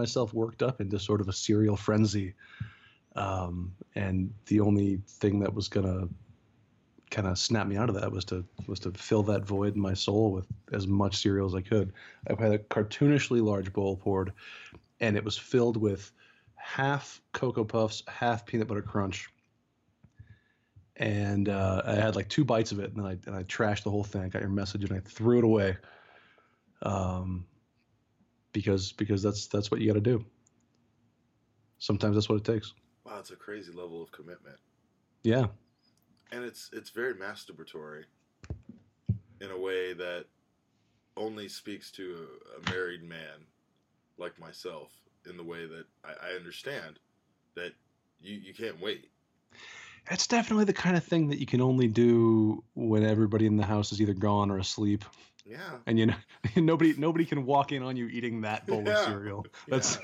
myself worked up into sort of a cereal frenzy. And the only thing that was gonna kind of snap me out of that was to fill that void in my soul with as much cereal as I could. I had a cartoonishly large bowl poured, and it was filled with half Cocoa Puffs, half Peanut Butter Crunch. And I had like 2 bites of it, and then I trashed the whole thing. I got your message, and I threw it away. Because that's what you got to do. Sometimes that's what it takes. Wow, it's a crazy level of commitment. Yeah. And it's very masturbatory in a way that only speaks to a married man like myself, in the way that I understand that you can't wait. It's definitely the kind of thing that you can only do when everybody in the house is either gone or asleep. Yeah. And you know, nobody can walk in on you eating that bowl of cereal. That's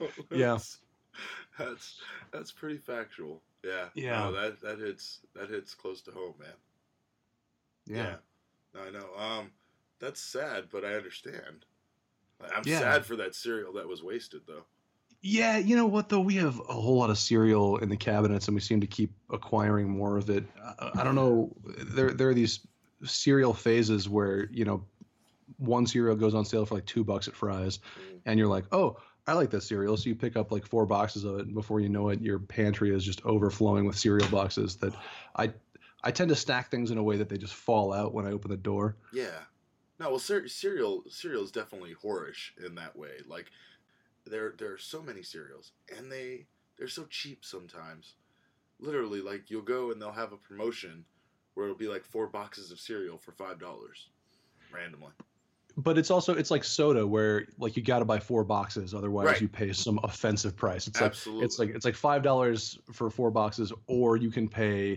that's pretty factual. Yeah. Yeah. No, that hits close to home, man. Yeah. No, I know. That's sad, but I understand. I'm sad for that cereal that was wasted, though. Yeah, you know what, though? We have a whole lot of cereal in the cabinets, and we seem to keep acquiring more of it. I don't know. There are these cereal phases where, you know, one cereal goes on sale for like $2 at Fry's, and you're like, oh, I like that cereal. So you pick up like 4 boxes of it, and before you know it, your pantry is just overflowing with cereal boxes that I tend to stack things in a way that they just fall out when I open the door. Yeah. No, well, cereal is definitely whorish in that way. Like, there are so many cereals, and they're so cheap sometimes. Literally, like, you'll go and they'll have a promotion where it'll be like 4 boxes of cereal for $5 randomly. But it's like soda, where like you got to buy 4 boxes, otherwise you pay some offensive price. It's Absolutely. It's like $5 for 4 boxes, or you can pay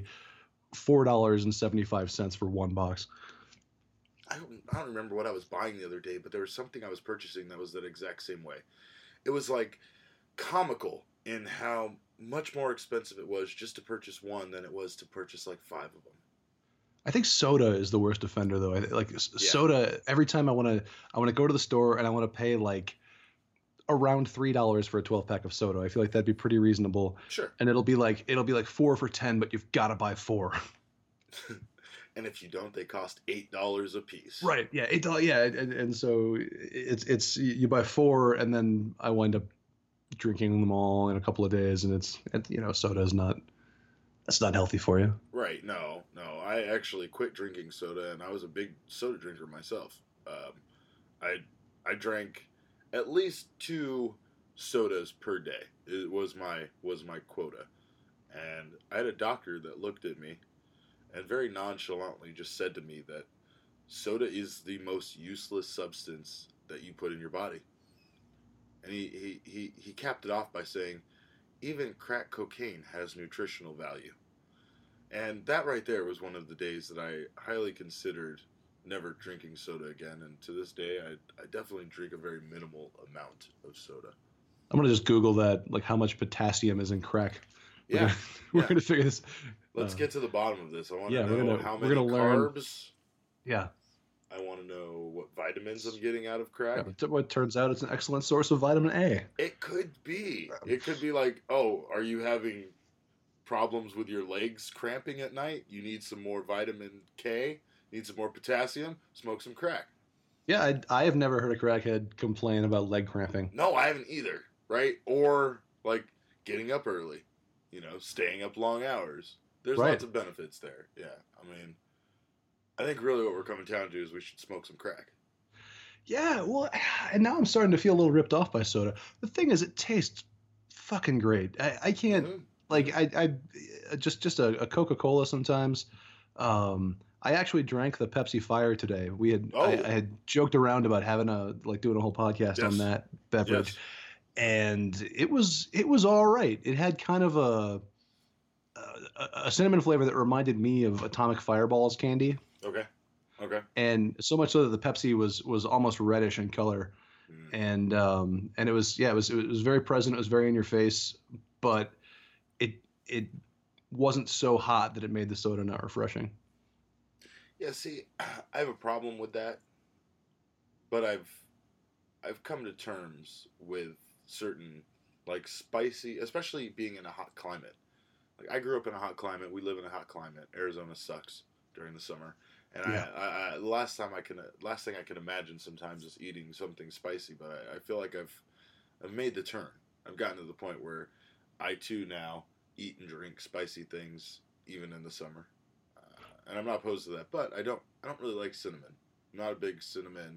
$4.75 for 1 box. I don't remember what I was buying the other day, but there was something I was purchasing that was that exact same way. It was like comical in how much more expensive it was just to purchase one than it was to purchase like 5 of them. I think soda is the worst offender, though. Soda. Every time I want to go to the store and I want to pay like around $3 for a 12-pack of soda. I feel like that'd be pretty reasonable. Sure. And it'll be like 4 for $10, but you've got to buy 4. And if you don't, they cost $8 a piece. Right. Yeah. $8. Yeah. And so it's you buy 4, and then I wind up drinking them all in a couple of days, and soda is not. That's not healthy for you. Right. No. I actually quit drinking soda, and I was a big soda drinker myself. I drank at least 2 sodas per day. It was my quota. And I had a doctor that looked at me and very nonchalantly just said to me that soda is the most useless substance that you put in your body. And he capped it off by saying, even crack cocaine has nutritional value. And that right there was one of the days that I highly considered never drinking soda again. And to this day, I definitely drink a very minimal amount of soda. I'm going to just Google that, like how much potassium is in crack. Yeah. We're going to figure this. Let's get to the bottom of this. I want to know how many carbs. Yeah. I want to know what vitamins I'm getting out of crack. Yeah, but it turns out it's an excellent source of vitamin A. It could be. It could be like, oh, are you having problems with your legs cramping at night? You need some more vitamin K? Need some more potassium? Smoke some crack. Yeah, I have never heard a crackhead complain about leg cramping. No, I haven't either, right? Or, like, getting up early. Staying up long hours. There's lots of benefits there. Yeah, I mean, I think really what we're coming down to is we should smoke some crack. Yeah, well, and now I'm starting to feel a little ripped off by soda. The thing is, it tastes fucking great. I can't, like, I just a Coca-Cola sometimes. I actually drank the Pepsi Fire today. I had joked around about doing a whole podcast on that beverage. Yes. And it was all right. It had kind of a cinnamon flavor that reminded me of Atomic Fireballs candy. Okay. And so much so that the Pepsi was almost reddish in color, and it was very present. It was very in your face, but it wasn't so hot that it made the soda not refreshing. Yeah. See, I have a problem with that, but I've come to terms with certain like spicy, especially being in a hot climate. Like I grew up in a hot climate. We live in a hot climate. Arizona sucks during the summer. And Yeah. I last thing I can imagine sometimes is eating something spicy. But I feel like I've made the turn. I've gotten to the point where I too now eat and drink spicy things even in the summer, and I'm not opposed to that. But I don't really like cinnamon. I'm not a big cinnamon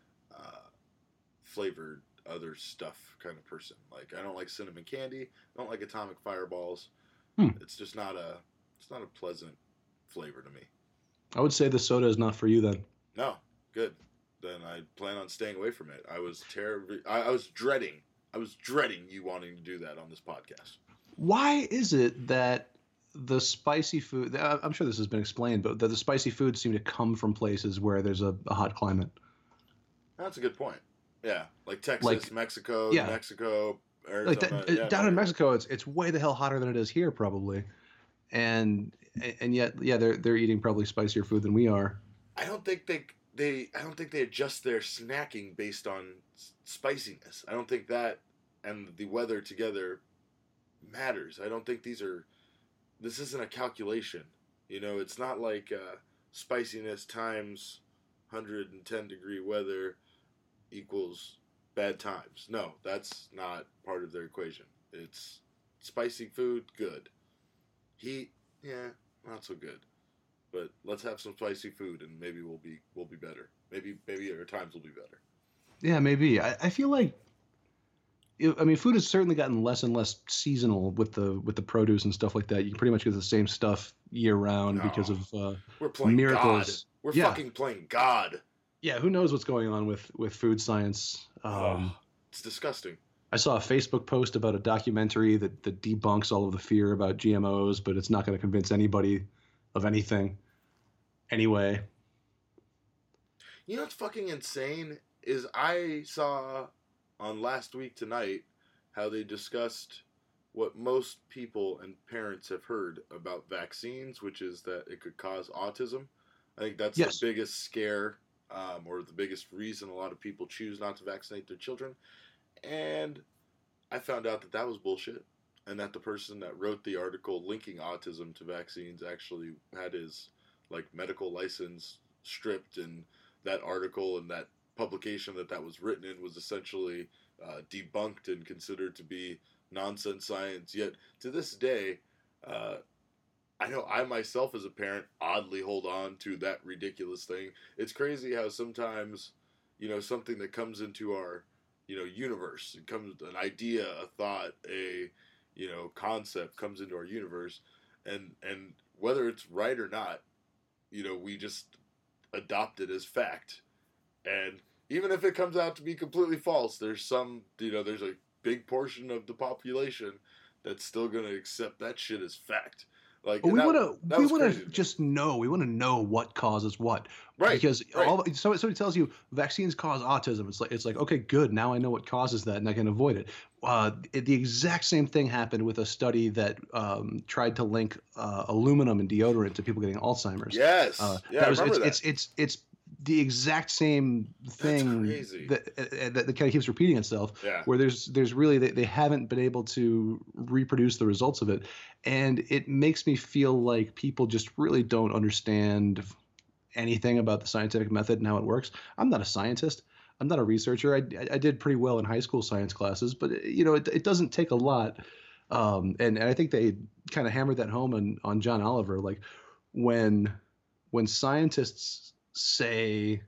flavored other stuff kind of person. Like I don't like cinnamon candy. I don't like atomic fireballs. Hmm. It's just not a pleasant flavor to me. I would say the soda is not for you then. No, good. Then I plan on staying away from it. I was terribly. I was dreading. I was dreading you wanting to do that on this podcast. Why is it that the spicy food? I'm sure this has been explained, but the spicy foods seem to come from places where there's a hot climate. That's a good point. Yeah, like Texas, Like, Mexico, yeah. New Mexico, Like Arizona. down in Mexico, it's way the hell hotter than it is here probably, and yet they're eating probably spicier food than we are. I don't think they adjust their snacking based on spiciness. I don't think that and the weather together matters. I don't think this isn't a calculation. You know, it's not like spiciness times 110-degree weather equals bad times. No, that's not part of their equation. It's spicy food, good. Heat, yeah, not so good. But let's have some spicy food, and maybe we'll be better. Maybe our times will be better. Yeah, maybe. I feel like, I mean, food has certainly gotten less and less seasonal with the produce and stuff like that. You can pretty much get the same stuff year round because of we're playing miracles. God. We're fucking playing God. Yeah, who knows what's going on with food science? It's disgusting. I saw a Facebook post about a documentary that debunks all of the fear about GMOs, but it's not going to convince anybody of anything. Anyway. You know what's fucking insane is I saw on Last Week Tonight how they discussed what most people and parents have heard about vaccines, which is that it could cause autism. I think that's the biggest scare or the biggest reason a lot of people choose not to vaccinate their children. And I found out that was bullshit, and that the person that wrote the article linking autism to vaccines actually had his medical license stripped, and that article and that publication that was written in was essentially debunked and considered to be nonsense science. Yet to this day, I know I myself as a parent oddly hold on to that ridiculous thing. It's crazy how sometimes, something that comes into our, universe, it comes, an idea, a thought, a, concept comes into our universe, and whether it's right or not, we just adopt it as fact. And even if it comes out to be completely false, there's some, there's a big portion of the population that's still going to accept that shit as fact. Like, we want to just know. We want to know what causes what, right? Because somebody tells you vaccines cause autism. It's like okay, good. Now I know what causes that, and I can avoid it. The exact same thing happened with a study that tried to link aluminum and deodorant to people getting Alzheimer's. Yes, I remember that. It's the exact same thing that kind of keeps repeating itself. Yeah. Where there's really they haven't been able to reproduce the results of it, and it makes me feel like people just really don't understand anything about the scientific method and how it works. I'm not a scientist. I'm not a researcher. I did pretty well in high school science classes, but it doesn't take a lot. And I think they kind of hammered that home on John Oliver, like when scientists say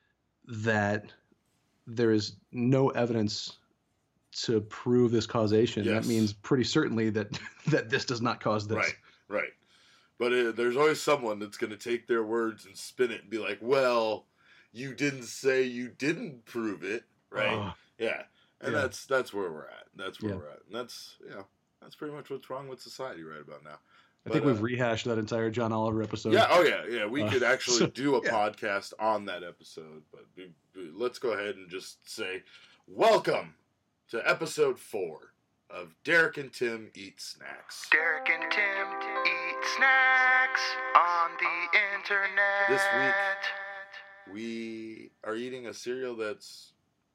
that there is no evidence to prove this causation, that means pretty certainly that this does not cause this. Right. But there's always someone that's going to take their words and spin it and be like, well, you didn't say you didn't prove it, right? Yeah. And that's where we're at. That's where we're at. And that's pretty much what's wrong with society right about now. I think we've rehashed that entire John Oliver episode. Yeah, yeah. We could actually do a podcast on that episode, but let's go ahead and just say, welcome to episode 4 of Derek and Tim Eat Snacks. Derek and Tim eat snacks on the internet. This week, we are eating a cereal that's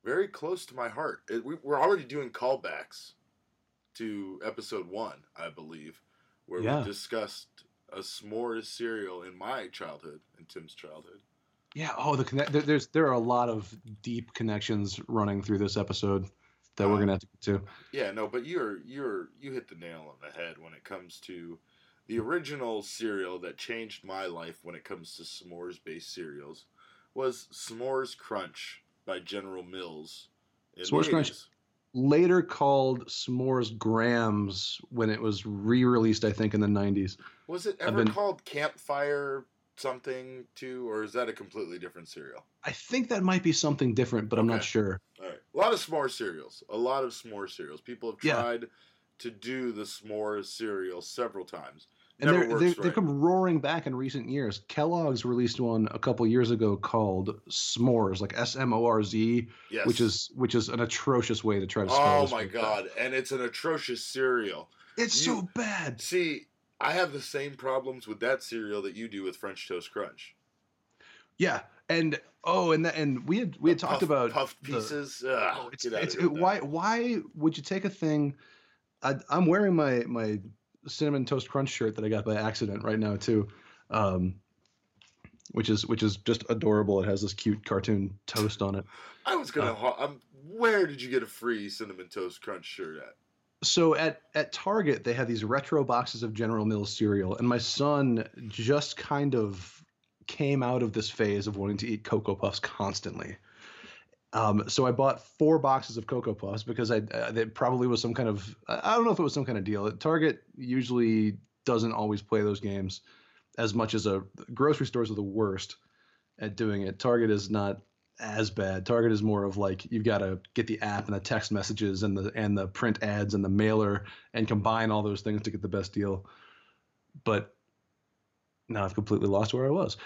very close to my heart. We're already doing callbacks to episode 1, I believe, where we discussed a s'mores cereal in my childhood and Tim's childhood. Yeah. Oh, there are a lot of deep connections running through this episode that we're gonna have to get to. Yeah, no, but you hit the nail on the head when it comes to the original cereal that changed my life when it comes to s'mores-based cereals was S'mores Crunch by General Mills. S'mores Crunch, later called S'mores Grams when it was re-released, I think, in the 90s. Was it ever called Campfire something too, or is that a completely different cereal? I think that might be something different, but I'm not sure. All right. A lot of s'more cereals. People have tried to do the s'mores cereal several times. And they've come roaring back in recent years. Kellogg's released one a couple years ago called S'mores, like SMORZ, yes. which is an atrocious way to try to spell this. Oh my god, and it's an atrocious cereal. It's so bad. See, I have the same problems with that cereal that you do with French Toast Crunch. Yeah, and we had talked about puffed pieces. Why would you take a thing? I'm wearing my Cinnamon Toast Crunch shirt that I got by accident right now too, which is just adorable. It has this cute cartoon toast on it. I was gonna. Where did you get a free Cinnamon Toast Crunch shirt at? So at Target they have these retro boxes of General Mills cereal, and my son just kind of came out of this phase of wanting to eat Cocoa Puffs constantly. So I bought 4 boxes of Cocoa Puffs because there probably was some kind of, I don't know if it was some kind of deal. Target usually doesn't always play those games as much as grocery stores are the worst at doing it. Target is not as bad. Target is more of like, you've got to get the app and the text messages and the print ads and the mailer and combine all those things to get the best deal. But now I've completely lost where I was.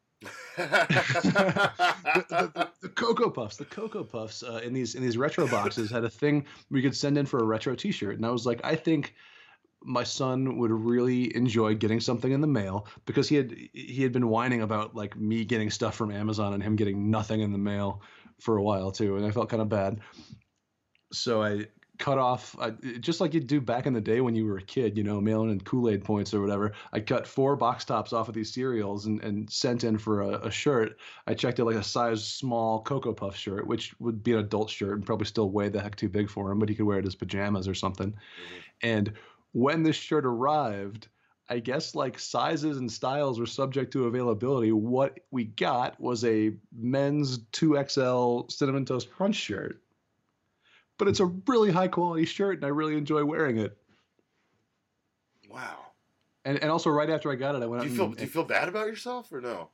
the Cocoa Puffs in these retro boxes had a thing we could send in for a retro T-shirt, and I was like, I think my son would really enjoy getting something in the mail, because he had been whining about like me getting stuff from Amazon and him getting nothing in the mail for a while too, and I felt kind of bad. So I cut off, just like you'd do back in the day when you were a kid, mailing in Kool-Aid points or whatever. I cut 4 box tops off of these cereals and sent in for a shirt. I checked it like a size small Cocoa Puff shirt, which would be an adult shirt and probably still way the heck too big for him, but he could wear it as pajamas or something. Mm-hmm. And when this shirt arrived, I guess like sizes and styles were subject to availability. What we got was a men's 2XL Cinnamon Toast Crunch shirt. But it's a really high quality shirt, and I really enjoy wearing it. Wow! And also, right after I got it, I went. Do you feel bad about yourself or no?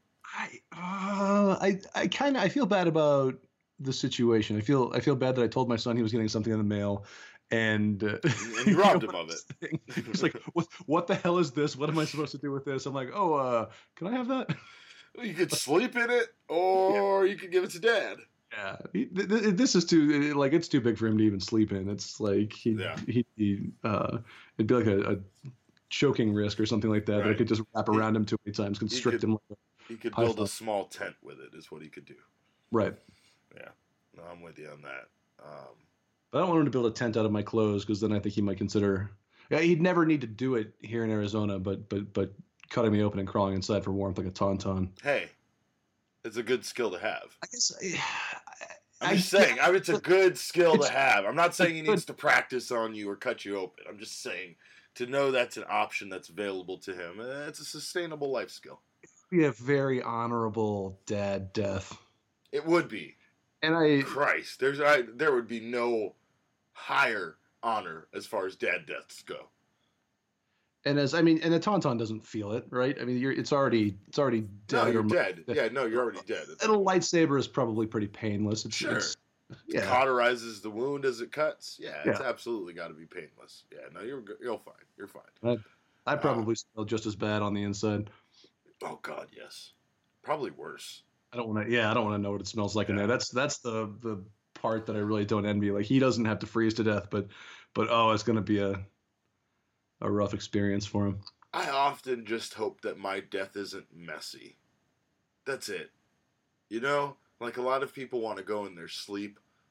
I feel bad about the situation. I feel bad that I told my son he was getting something in the mail, and you robbed him of it. He's like, "What the hell is this? What am I supposed to do with this?" I'm like, "Oh, can I have that?" You could sleep in it, or you could give it to Dad. Yeah, this is too it's too big for him to even sleep in. It's like it'd be like a choking risk or something like that. Right. That I could just wrap around him too many times, constrict him. He could build a small tent with it. Is what he could do. Right. Yeah. No, I'm with you on that. But I don't want him to build a tent out of my clothes, because then I think he might consider. Yeah, he'd never need to do it here in Arizona, but cutting me open and crawling inside for warmth like a tauntaun. Hey. It's a good skill to have. I guess. I'm just saying. It's a good skill to have. I'm not saying he needs to practice on you or cut you open. I'm just saying to know that's an option that's available to him. It's a sustainable life skill. It would be a very honorable dad death. It would be. And Christ, there would be no higher honor as far as dad deaths go. And the tauntaun doesn't feel it, right? I mean, it's already dead. No, you're dead. Yeah, no, you're already dead. And a lightsaber is probably pretty painless. It cauterizes the wound as it cuts. Yeah, it's absolutely got to be painless. Yeah, no, you're fine. You're fine. I probably smell just as bad on the inside. Oh God, yes. Probably worse. I don't want to know what it smells like in there. That's the part that I really don't envy. Like, he doesn't have to freeze to death, but it's going to be a rough experience for him. I often just hope that my death isn't messy. That's it. Like a lot of people want to go in their sleep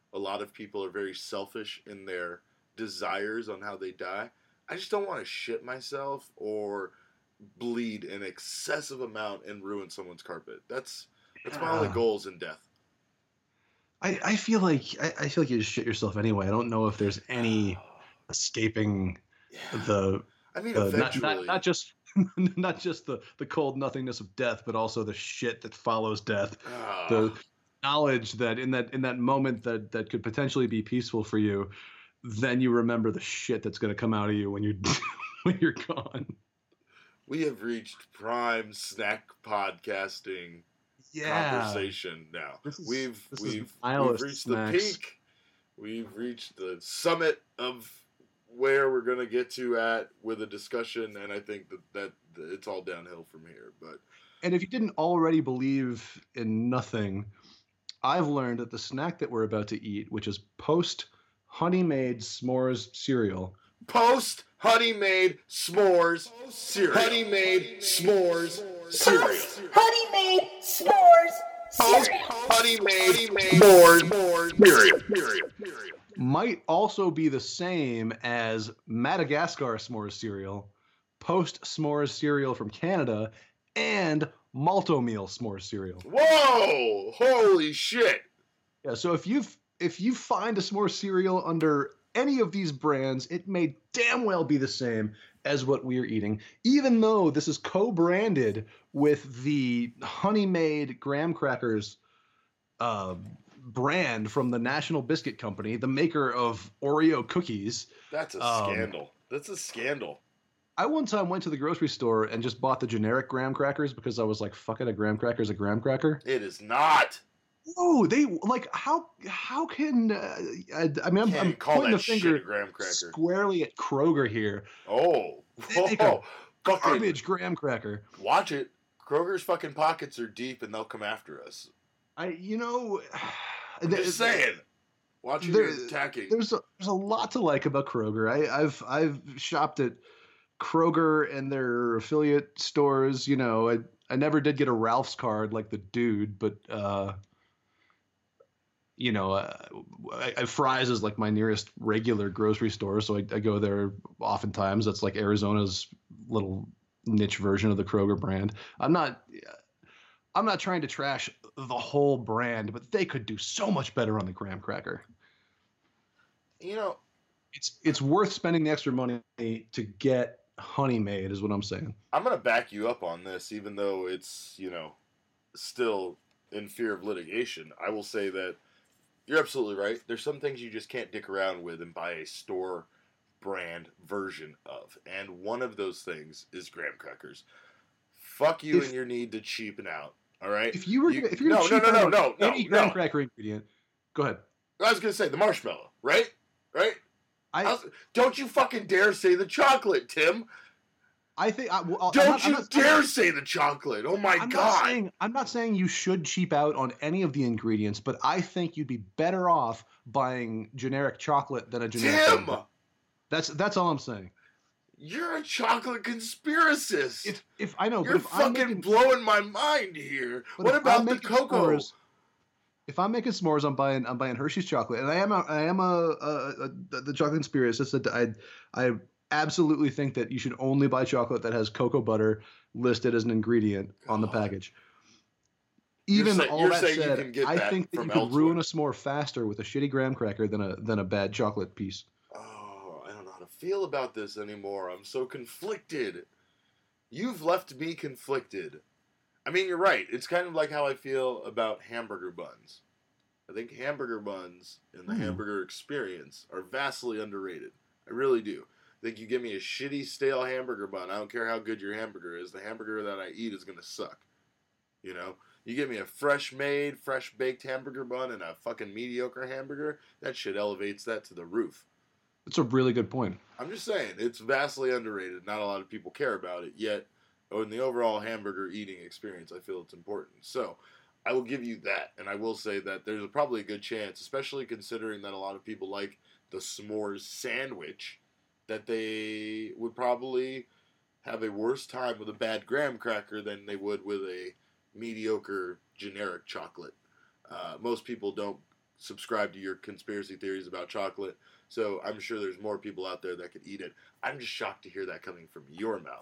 a lot of people are very selfish in their desires on how they die. I just don't want to shit myself or bleed an excessive amount and ruin someone's carpet. That's my only goals in death. I feel like I feel like you just shit yourself anyway. I don't know if there's any escaping the I mean, the eventually. not just not just the cold nothingness of death, but also the shit that follows death. The knowledge that in that moment that could potentially be peaceful for you, then you remember the shit that's going to come out of you when you're when you're gone. We have reached prime snack podcasting conversation now. We've reached the peak. We've reached the summit of where we're gonna get to at with a discussion, and I think that it's all downhill from here. And if you didn't already believe in nothing, I've learned that the snack that we're about to eat, which is Post Honey Made S'mores cereal. Post Honey Made S'mores cereal. Honey Made S'mores cereal. Honey Made S'mores cereal. Honey Made S'mores cereal. Might also be the same as Madagascar S'mores cereal, Post S'mores cereal from Canada, and Malto Meal S'mores cereal. Whoa! Holy shit! Yeah, so if you find a s'more cereal under any of these brands, it may damn well be the same as what we're eating, even though this is co-branded with the Honey Made Graham Crackers brand from the National Biscuit Company, the maker of Oreo cookies. That's a scandal. That's a scandal. I one time went to the grocery store and just bought the generic graham crackers because I was like, fuck it, a graham cracker is a graham cracker. It is not. Oh, they like how can I mean I'm pointing the finger squarely at Kroger here. Oh, they make a garbage graham cracker. Watch it. Kroger's fucking pockets are deep and they'll come after us. I'm just saying. Watch your attacking. There's a lot to like about Kroger. I've shopped at Kroger and their affiliate stores. You know, I never did get a Ralph's card like the dude, but Fry's is like my nearest regular grocery store, so I go there oftentimes. That's like Arizona's little niche version of the Kroger brand. I'm not trying to trash the whole brand, but they could do so much better on the graham cracker. You know, it's worth spending the extra money to get Honey Made, is what I'm saying. I'm gonna back you up on this, even though it's still in fear of litigation. I will say that you're absolutely right. There's some things you just can't dick around with and buy a store brand version of. And one of those things is graham crackers. Fuck you and your need to cheapen out. All right? If you're gonna cheap out any graham cracker ingredient, go ahead. I was going to say the marshmallow, right? Right? Don't you fucking dare say the chocolate, Tim. Don't you dare say the chocolate. Oh my God. I'm not saying you should cheap out on any of the ingredients, but I think you'd be better off buying generic chocolate than a generic. Tim! That's all I'm saying. You're a chocolate conspiracist. If I know, you're fucking blowing my mind here. What about the cocoa? S'mores, if I'm making s'mores, I'm buying Hershey's chocolate, and I am the chocolate conspiracist. I absolutely think that you should only buy chocolate that has cocoa butter listed as an ingredient on the package. Even all that said, I think that you could ruin a s'more faster with a shitty graham cracker than a bad chocolate piece. Oh, I don't know how to feel about this anymore. I'm so conflicted. You've left me conflicted. I mean, you're right. It's kind of like how I feel about hamburger buns. I think hamburger buns and the hamburger experience are vastly underrated. I really do. I think you give me a shitty, stale hamburger bun, I don't care how good your hamburger is, the hamburger that I eat is going to suck. You know? You give me a fresh-made, fresh-baked hamburger bun and a fucking mediocre hamburger, that shit elevates that to the roof. That's a really good point. I'm just saying, it's vastly underrated. Not a lot of people care about it, yet in the overall hamburger eating experience, I feel it's important. So, I will give you that, and I will say that there's probably a good chance, especially considering that a lot of people like the s'mores sandwich, that they would probably have a worse time with a bad graham cracker than they would with a mediocre generic chocolate. Most people don't subscribe to your conspiracy theories about chocolate. So I'm sure there's more people out there that could eat it. I'm just shocked to hear that coming from your mouth.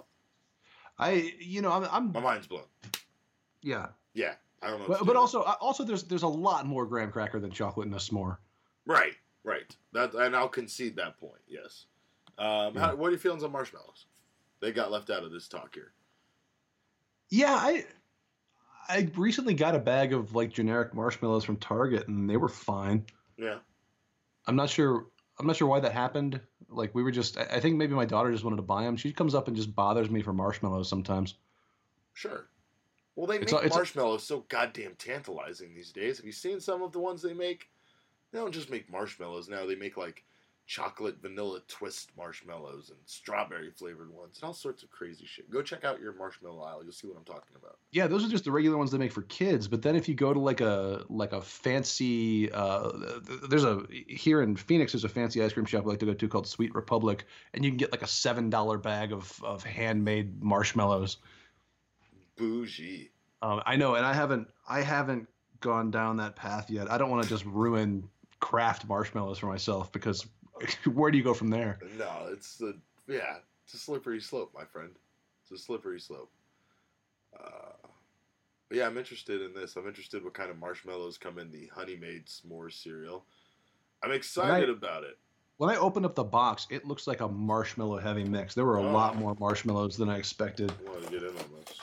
I'm My mind's blown. yeah. Yeah, I don't know. But also there's a lot more graham cracker than chocolate in a s'more. Right. That, and I'll concede that point. Yes. What are your feelings on marshmallows? They got left out of this talk here. Yeah, I recently got a bag of like generic marshmallows from Target, and they were fine. Yeah. I'm not sure why that happened. Like we were just, I think maybe my daughter just wanted to buy them. She comes up and just bothers me for marshmallows sometimes. Sure. Well, they make marshmallows so goddamn tantalizing these days. Have you seen some of the ones they make? They don't just make marshmallows now. They make like chocolate vanilla twist marshmallows and strawberry flavored ones and all sorts of crazy shit. Go check out your marshmallow aisle. You'll see what I'm talking about. Yeah, those are just the regular ones they make for kids. But then if you go to like a fancy, here in Phoenix, there's a fancy ice cream shop I like to go to called Sweet Republic, and you can get like a $7 bag of handmade marshmallows. Bougie. I know, and I haven't gone down that path yet. I don't want to just ruin craft marshmallows for myself, because where do you go from there? No, it's a slippery slope, my friend. It's a slippery slope. But yeah, I'm interested in this. I'm interested what kind of marshmallows come in the Honey Maid s'more cereal. I'm excited about it. When I opened up the box, it looks like a marshmallow heavy mix. There were a lot more marshmallows than I expected. I want to get in on this.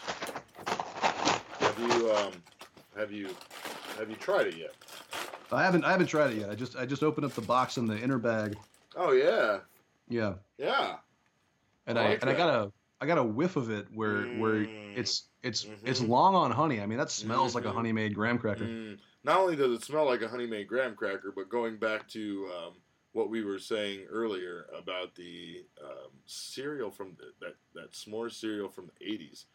Have you tried it yet? I haven't tried it yet. I just opened up the box in the inner bag. Oh yeah. Yeah. Yeah. And I got a whiff of it where it's long on honey. I mean, that smells like a honey made graham cracker. Not only does it smell like a honey made graham cracker, but going back to what we were saying earlier about the cereal from that s'mores cereal from the 80s,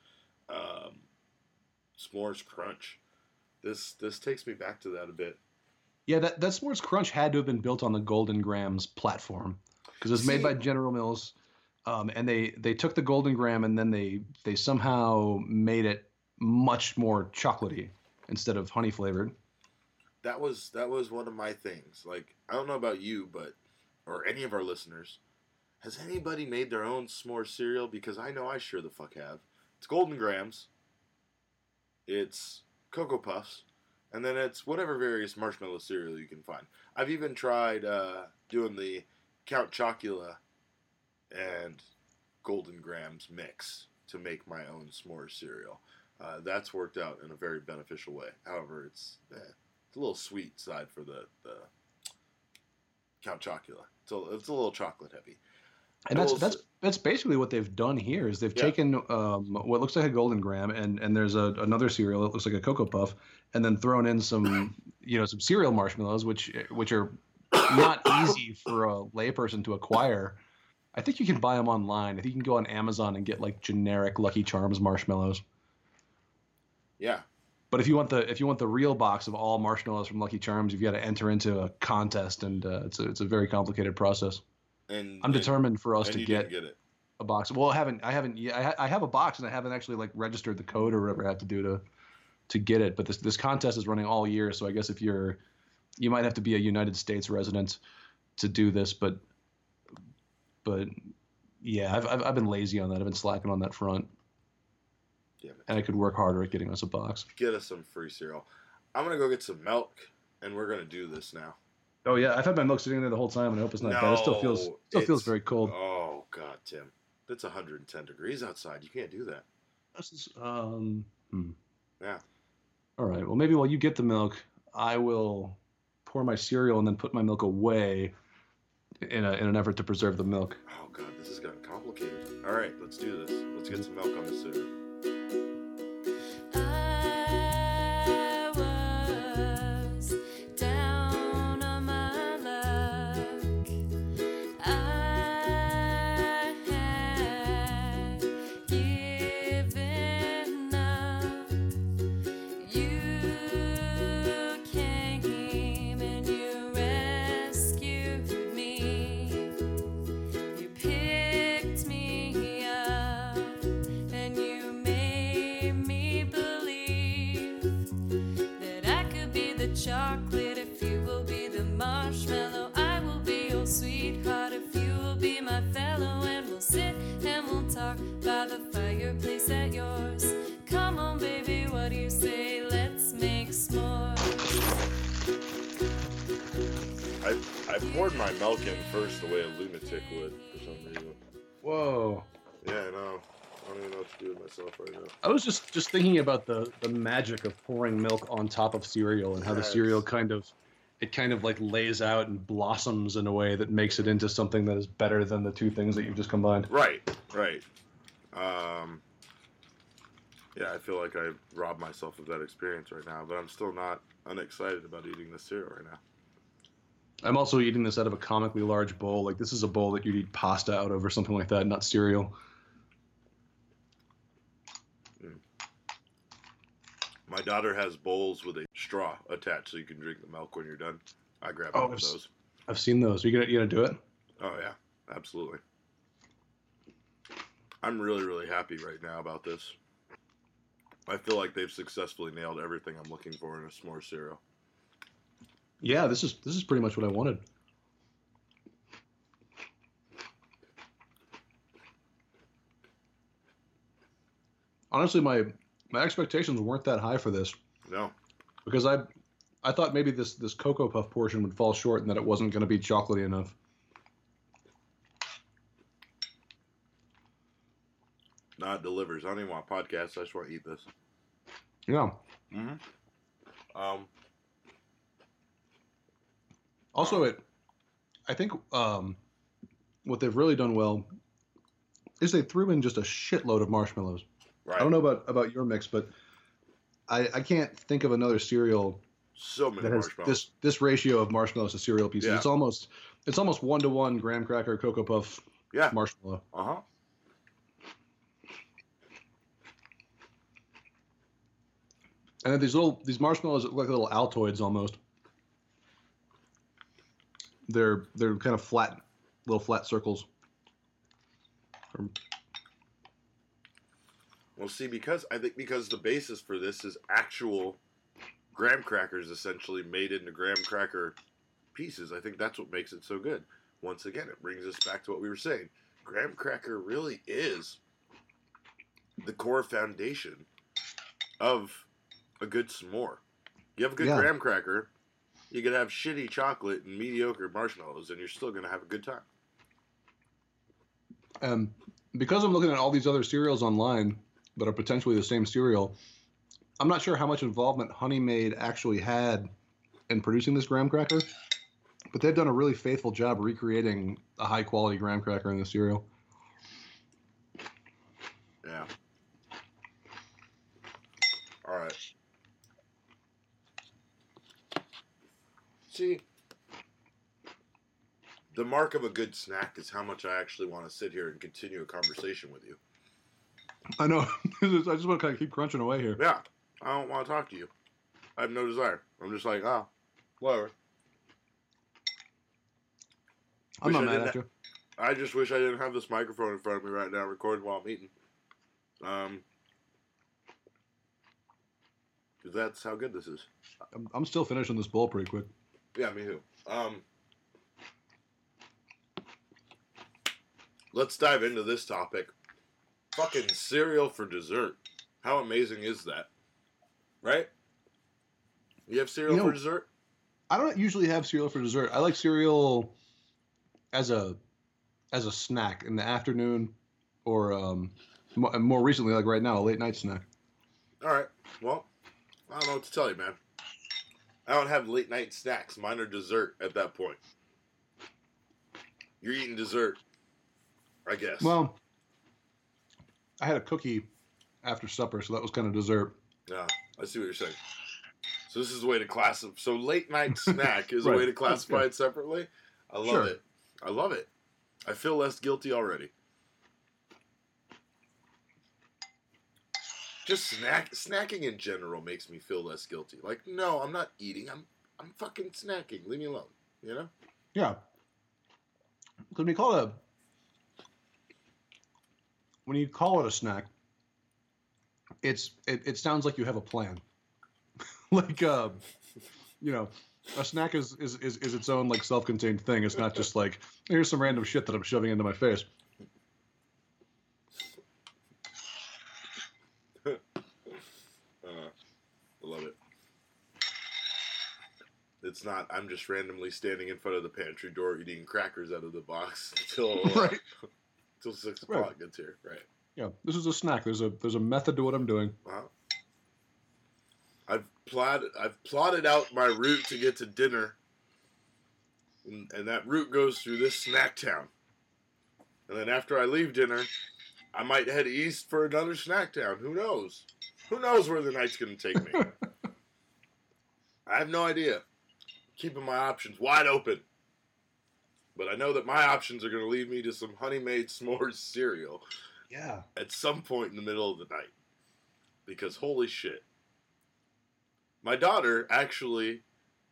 S'mores Crunch. This takes me back to that a bit. Yeah, that S'mores Crunch had to have been built on the Golden Grahams platform, because it was made by General Mills, and they took the Golden Graham and then they somehow made it much more chocolatey instead of honey flavored. That was one of my things. Like, I don't know about you, or any of our listeners, has anybody made their own s'more cereal? Because I know I sure the fuck have. It's Golden Grahams, it's Cocoa Puffs, and then it's whatever various marshmallow cereal you can find. I've even tried doing the Count Chocula and Golden Grahams mix to make my own s'more cereal. That's worked out in a very beneficial way. However, it's a little sweet side for the Count Chocula. It's a little chocolate heavy. And that's basically what they've done here. Is they've taken what looks like a Golden Graham and there's another cereal that looks like a Cocoa Puff, and then thrown in some some cereal marshmallows, which are not easy for a layperson to acquire. I think you can buy them online. I think you can go on Amazon and get like generic Lucky Charms marshmallows. Yeah. But if you want the real box of all marshmallows from Lucky Charms, you've got to enter into a contest, and it's a very complicated process. And I'm determined for us to get a box. Well, I haven't yet. I have a box, and I haven't actually like registered the code or whatever I have to do to get it. But this contest is running all year, so I guess if you might have to be a United States resident to do this. But yeah, I've been lazy on that. I've been slacking on that front. Damn it. And I could work harder at getting us a box. Get us some free cereal. I'm gonna go get some milk, and we're gonna do this now. Oh yeah, I've had my milk sitting there the whole time, and I hope it's not bad. It still feels very cold. Oh God, Tim, it's 110 degrees outside. You can't do that. Yeah. All right. Well, maybe while you get the milk, I will pour my cereal and then put my milk away in an effort to preserve the milk. Oh God, this has gotten complicated. All right, let's do this. Let's get some milk on the cereal. You I poured my milk in first the way a lunatic would for some reason. Whoa. Yeah, I know. I don't even know what to do with myself right now. I was just thinking about the magic of pouring milk on top of cereal and how the cereal kind of like lays out and blossoms in a way that makes it into something that is better than the two things that you've just combined. Right. Yeah, I feel like I robbed myself of that experience right now, but I'm still not unexcited about eating this cereal right now. I'm also eating this out of a comically large bowl. Like, this is a bowl that you'd eat pasta out of or something like that, not cereal. My daughter has bowls with a straw attached so you can drink the milk when you're done. I grab one of those. I've seen those. You gonna do it? Oh, yeah. Absolutely. I'm really, really happy right now about this. I feel like they've successfully nailed everything I'm looking for in a s'more cereal. Yeah, this is pretty much what I wanted. Honestly, my expectations weren't that high for this. No. Because I thought maybe this Cocoa Puff portion would fall short and that it wasn't going to be chocolatey enough. No, it delivers. I don't even want podcasts. I just want to eat this. Yeah. Mm-hmm. Also, I think what they've really done well is they threw in just a shitload of marshmallows. Right. I don't know about your mix, but I can't think of another cereal so many that has marshmallows. this ratio of marshmallows to cereal pieces. Yeah. It's almost 1-to-1 graham cracker Cocoa Puff marshmallow. Uh-huh. And then these marshmallows look like little Altoids almost. They're kind of little flat circles. Well, see, because the basis for this is actual graham crackers essentially made into graham cracker pieces, I think that's what makes it so good. Once again, it brings us back to what we were saying. Graham cracker really is the core foundation of a good s'more. You have a good graham cracker, you could have shitty chocolate and mediocre marshmallows, and you're still going to have a good time. Because I'm looking at all these other cereals online that are potentially the same cereal, I'm not sure how much involvement Honey Maid actually had in producing this graham cracker, but they've done a really faithful job recreating a high-quality graham cracker in the cereal. Yeah. All right. See, the mark of a good snack is how much I actually want to sit here and continue a conversation with you. I know. I just want to kind of keep crunching away here. Yeah. I don't want to talk to you. I have no desire. I'm just like, whatever. I'm not mad at you. I just wish I didn't have this microphone in front of me right now recording while I'm eating. Because that's how good this is. I'm still finishing this bowl pretty quick. Yeah, me too. Let's dive into this topic. Fucking cereal for dessert. How amazing is that? Right? You have cereal for dessert? I don't usually have cereal for dessert. I like cereal as a snack in the afternoon, or more recently, like right now, a late night snack. All right. Well, I don't know what to tell you, man. I don't have late night snacks. Mine are dessert at that point. You're eating dessert, I guess. Well, I had a cookie after supper, so that was kind of dessert. Yeah, I see what you're saying. So this is a way to classify. So late night snack is Right. a way to classify it separately. I love it. I love it. I feel less guilty already. Just snacking in general makes me feel less guilty. Like, no, I'm not eating. I'm fucking snacking. Leave me alone. You know? Yeah. Because when you call it a snack, it sounds like you have a plan. Like a snack is its own like self-contained thing. It's not just like, here's some random shit that I'm shoving into my face. I love it. It's not. I'm just randomly standing in front of the pantry door eating crackers out of the box until Right. until 6 o'clock gets here. Right. Yeah, this is a snack. There's a method to what I'm doing. I've plotted out my route to get to dinner, and that route goes through this snack town. And then after I leave dinner, I might head east for another snack town. Who knows? Who knows where the night's going to take me? I have no idea. Keeping my options wide open. But I know that my options are going to lead me to some Honey Maid S'mores cereal. Yeah. At some point in the middle of the night. Because holy shit. My daughter actually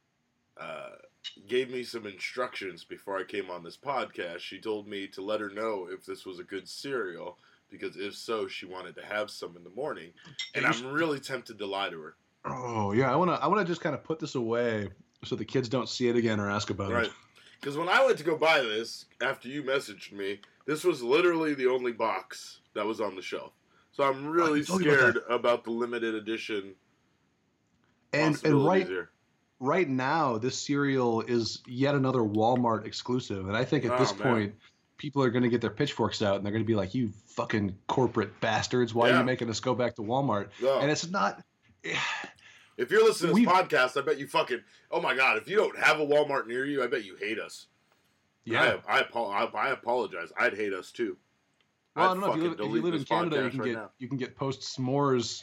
gave me some instructions before I came on this podcast. She told me to let her know if this was a good cereal, because if so, she wanted to have some in the morning. And I'm really tempted to lie to her. Oh yeah, I wanna just kind of put this away so the kids don't see it again or ask about it. Because when I went to go buy this, after you messaged me, this was literally the only box that was on the shelf. So I'm really scared about the limited edition. And right now, this cereal is yet another Walmart exclusive, and I think at this point, people are going to get their pitchforks out and they're going to be like, "You fucking corporate bastards! Why are you making us go back to Walmart?" No. And it's not. If you're listening to this podcast, I bet you fucking. Oh my god! If you don't have a Walmart near you, I bet you hate us. Yeah, I apologize. I'd hate us too. Well, I don't know. If you live in Canada, you can get Post S'mores,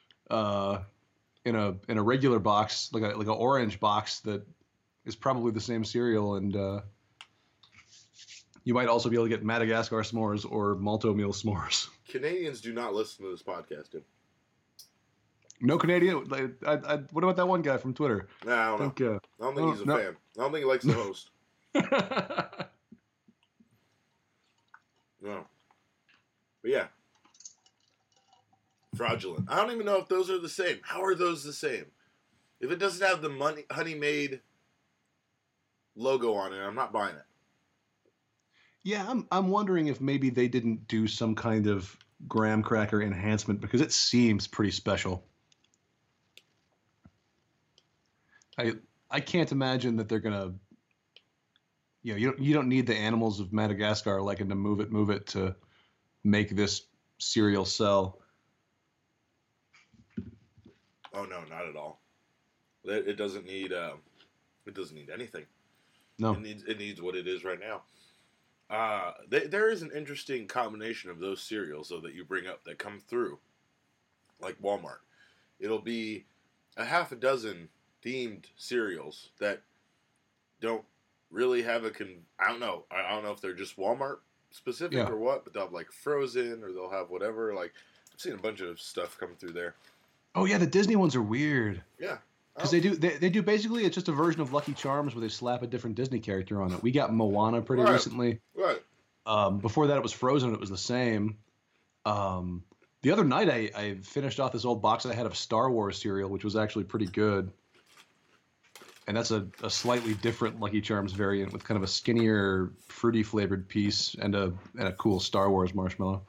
in a regular box, like a orange box that is probably the same cereal, and you might also be able to get Madagascar S'mores or Malto Meal S'mores. Canadians do not listen to this podcast, dude. No Canadian. What about that one guy from Twitter? Nah, I don't know. I don't think he's a fan. I don't think he likes the host. No. But yeah. Fraudulent. I don't even know if those are the same. How are those the same? If it doesn't have the Honey Maid logo on it, I'm not buying it. Yeah, I'm wondering if maybe they didn't do some kind of graham cracker enhancement, because it seems pretty special. I can't imagine that they're gonna. You don't need the animals of Madagascar liking to move it to make this cereal sell. Oh no, not at all. It doesn't need anything. No, it needs what it is right now. There is an interesting combination of those cereals though that you bring up that come through, like Walmart. It'll be a half a dozen themed cereals that don't really have I don't know if they're just Walmart specific or what, but they'll have like Frozen, or they'll have whatever. Like I've seen a bunch of stuff come through there. Oh yeah, the Disney ones are weird. Yeah, because they do basically, it's just a version of Lucky Charms where they slap a different Disney character on it. We got Moana pretty recently. Right. Before that, it was Frozen. It was the same. The other night, I finished off this old box I had of Star Wars cereal, which was actually pretty good. And that's a slightly different Lucky Charms variant with kind of a skinnier, fruity flavored piece and a cool Star Wars marshmallow.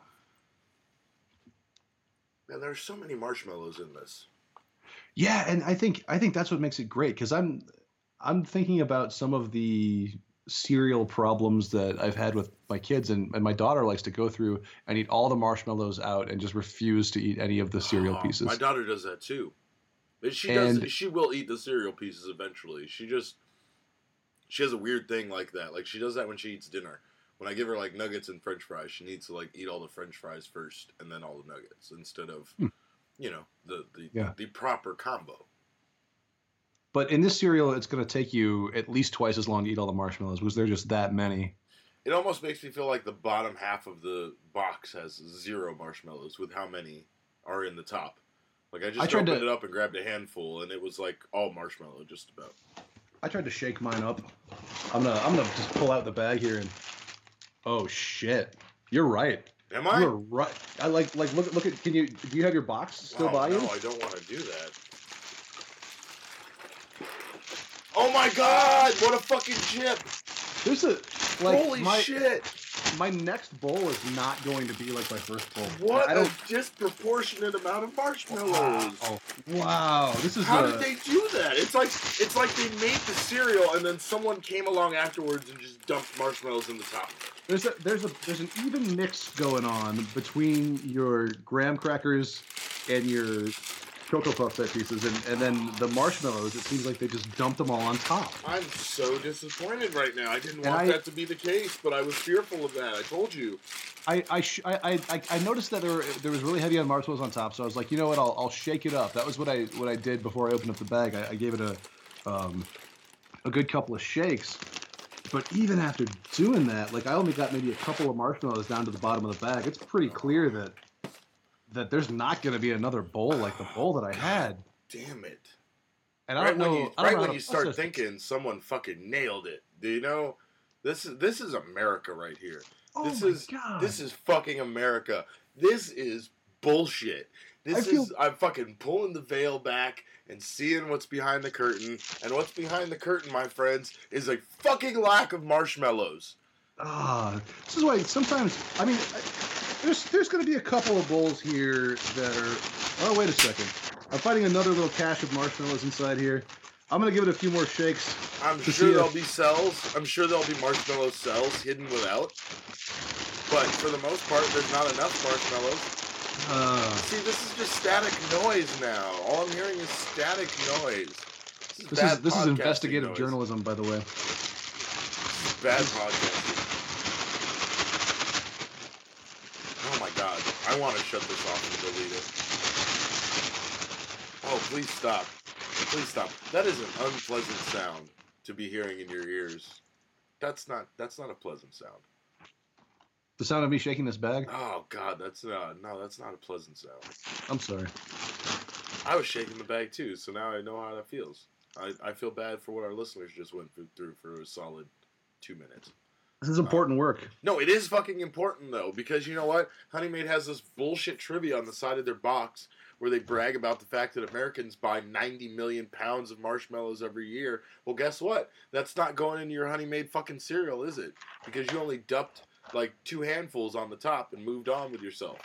Man, there's so many marshmallows in this. Yeah, and I think that's what makes it great, because I'm thinking about some of the cereal problems that I've had with my kids, and my daughter likes to go through and eat all the marshmallows out and just refuse to eat any of the cereal pieces. My daughter does that too. She will eat the cereal pieces eventually. She has a weird thing like that. Like she does that when she eats dinner. When I give her like nuggets and French fries, she needs to like eat all the French fries first and then all the nuggets instead of the proper combo. But in this cereal, it's going to take you at least twice as long to eat all the marshmallows, because there are just that many. It almost makes me feel like the bottom half of the box has 0 marshmallows with how many are in the top. Like I opened it up and grabbed a handful, and it was like all marshmallow, just about. I tried to shake mine up. I'm gonna just pull out the bag here and. Oh shit! You're right. Am I? You're right. I like look at. Do you have your box still by you? No, I don't want to do that. Oh my god! What a fucking chip! There's holy shit! my next bowl is not going to be like my first bowl. What I a don't. disproportionate amount of marshmallows! Wow, this is. How did they do that? It's like they made the cereal and then someone came along afterwards and just dumped marshmallows in the top. There's an even mix going on between your graham crackers and your Cocoa Puff set pieces, and then the marshmallows. It seems like they just dumped them all on top. I'm so disappointed right now. I didn't want that to be the case, but I was fearful of that. I told you. I noticed that there was really heavy on marshmallows on top, so I was like, you know what? I'll shake it up. That was what I did before I opened up the bag. I gave it a good couple of shakes. But even after doing that, like I only got maybe a couple of marshmallows down to the bottom of the bag. It's pretty clear that there's not going to be another bowl like the bowl that I had. Damn it! And I don't know. When you start thinking someone fucking nailed it. Do you know? This is America right here. Oh This is fucking America. This is bullshit. I'm fucking pulling the veil back and seeing what's behind the curtain. And what's behind the curtain, my friends, is a fucking lack of marshmallows. This is why sometimes, I mean, there's going to be a couple of bowls here that are, oh, wait a second. I'm finding another little cache of marshmallows inside here. I'm going to give it a few more shakes. I'm sure there'll be cells. I'm sure there'll be marshmallow cells hidden without. But for the most part, there's not enough marshmallows. See, this is just static noise now. All I'm hearing is static noise. This is investigative journalism, by the way. Bad podcasting. Oh my god. I want to shut this off and delete it. Oh, please stop. Please stop. That is an unpleasant sound to be hearing in your ears. That's not a pleasant sound. The sound of me shaking this bag? Oh god, that's not a pleasant sound. I'm sorry. I was shaking the bag too, so now I know how that feels. I feel bad for what our listeners just went through for a solid 2 minutes. This is important work. No, it is fucking important though, because you know what? Honey Maid has this bullshit trivia on the side of their box where they brag about the fact that Americans buy 90 million pounds of marshmallows every year. Well, guess what? That's not going into your Honey Maid fucking cereal, is it? Because you only dumped like 2 handfuls on the top and moved on with yourself.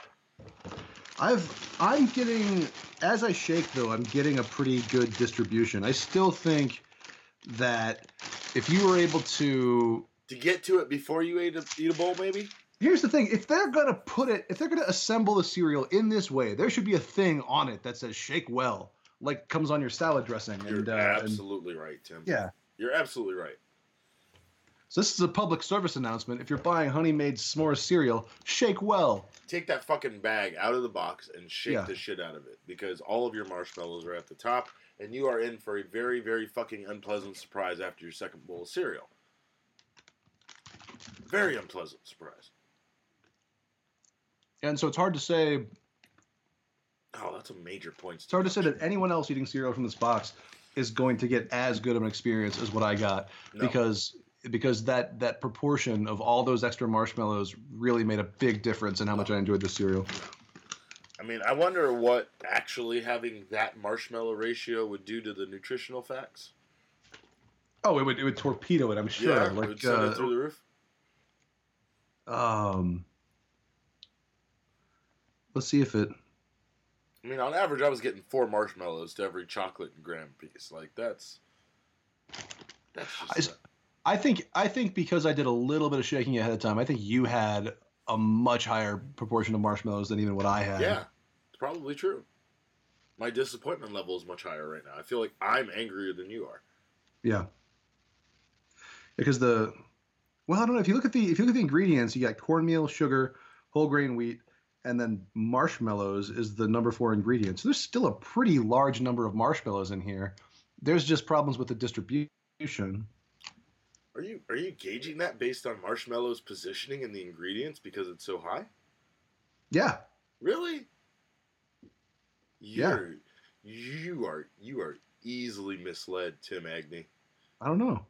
I'm getting, as I shake though, I'm getting a pretty good distribution. I still think that if you were able to get to it before you eat a bowl, maybe. Here's the thing: if they're gonna assemble the cereal in this way, there should be a thing on it that says "shake well," like comes on your salad dressing. You're absolutely right, Tim. Yeah, you're absolutely right. So this is a public service announcement. If you're buying Honey Maid s'more cereal, shake well. Take that fucking bag out of the box and shake the shit out of it, because all of your marshmallows are at the top, and you are in for a very, very fucking unpleasant surprise after your second bowl of cereal. Very unpleasant surprise. And so it's hard to say. Oh, that's a major point. It's hard to say that anyone else eating cereal from this box is going to get as good of an experience as what I got, because that proportion of all those extra marshmallows really made a big difference in how much I enjoyed the cereal. I mean, I wonder what actually having that marshmallow ratio would do to the nutritional facts. Oh, it would torpedo it, I'm sure. Yeah, like, it would send it through the roof. Let's see if it. I mean, on average, I was getting 4 marshmallows to every chocolate and graham piece. Like that's just. I think because I did a little bit of shaking ahead of time, I think you had a much higher proportion of marshmallows than even what I had. Yeah, it's probably true. My disappointment level is much higher right now. I feel like I'm angrier than you are. Yeah. Because I don't know, if you look at the ingredients, you got cornmeal, sugar, whole grain wheat, and then marshmallows is the number 4 ingredient. So there's still a pretty large number of marshmallows in here. There's just problems with the distribution. Are you gauging that based on marshmallows' positioning in the ingredients because it's so high? Yeah. Really? You are easily misled, Tim Agnew. I don't know.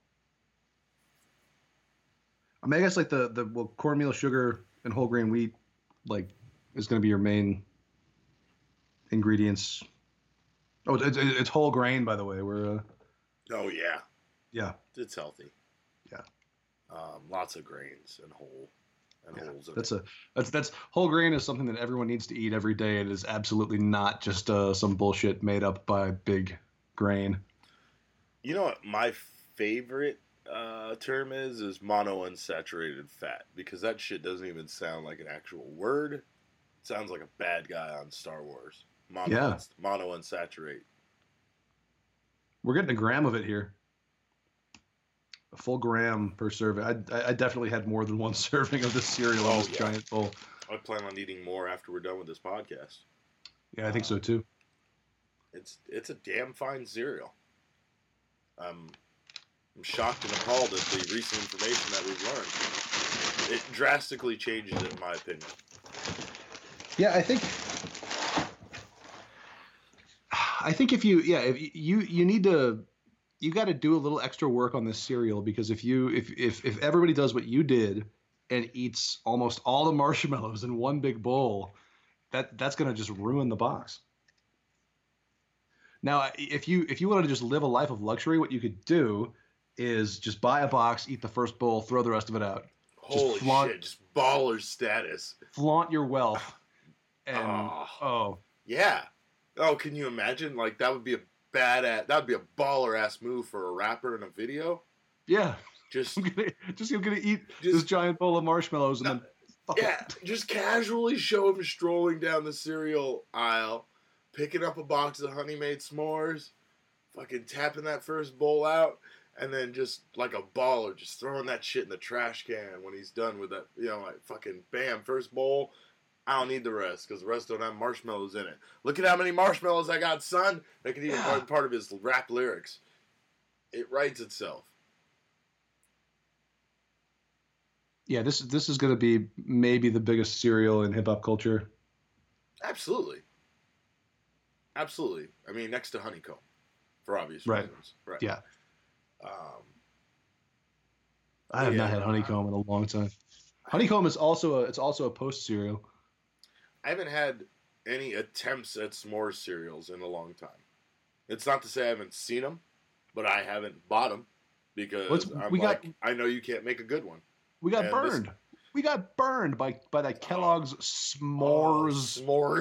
I mean, I guess like the cornmeal, sugar, and whole grain wheat, like, is going to be your main ingredients. Oh, it's whole grain, by the way. Oh yeah. Yeah. It's healthy. Yeah. Lots of grains and whole. and holes in That's it. that's whole grain is something that everyone needs to eat every day. It is absolutely not just some bullshit made up by big grain. You know what my favorite term is monounsaturated fat, because that shit doesn't even sound like an actual word. It sounds like a bad guy on Star Wars. Yeah. Monounsaturated. We're getting a gram of it here. A full gram per serving. I definitely had more than one serving of this cereal in this giant bowl. I plan on eating more after we're done with this podcast. Yeah, I think so too. It's a damn fine cereal. I'm shocked and appalled at the recent information that we've learned. It drastically changes it, in my opinion. Yeah, I think if you need to, you got to do a little extra work on this cereal, because if everybody does what you did and eats almost all the marshmallows in one big bowl, that's going to just ruin the box. Now, if you wanted to just live a life of luxury, what you could do is just buy a box, eat the first bowl, throw the rest of it out. Holy shit, just baller status. Flaunt your wealth. And yeah. Oh, can you imagine? Like, that would be a baller ass move for a rapper in a video. Yeah. Just you're gonna eat this giant bowl of marshmallows and then just casually show him strolling down the cereal aisle, picking up a box of Honey Made S'mores, fucking tapping that first bowl out, and then just like a baller, just throwing that shit in the trash can when he's done with that. You know, like fucking bam, first bowl. I don't need the rest, because the rest don't have marshmallows in it. Look at how many marshmallows I got, son. That could even be part of his rap lyrics. It writes itself. Yeah, this is going to be maybe the biggest cereal in hip hop culture. Absolutely. Absolutely. I mean, next to Honeycomb, for obvious reasons. Right. Yeah. I have not had Honeycomb in a long time. Honeycomb is also a post cereal. I haven't had any attempts at s'mores cereals in a long time. It's not to say I haven't seen them, but I haven't bought them because I know you can't make a good one. We got burned. We got burned by that Kellogg's s'mores.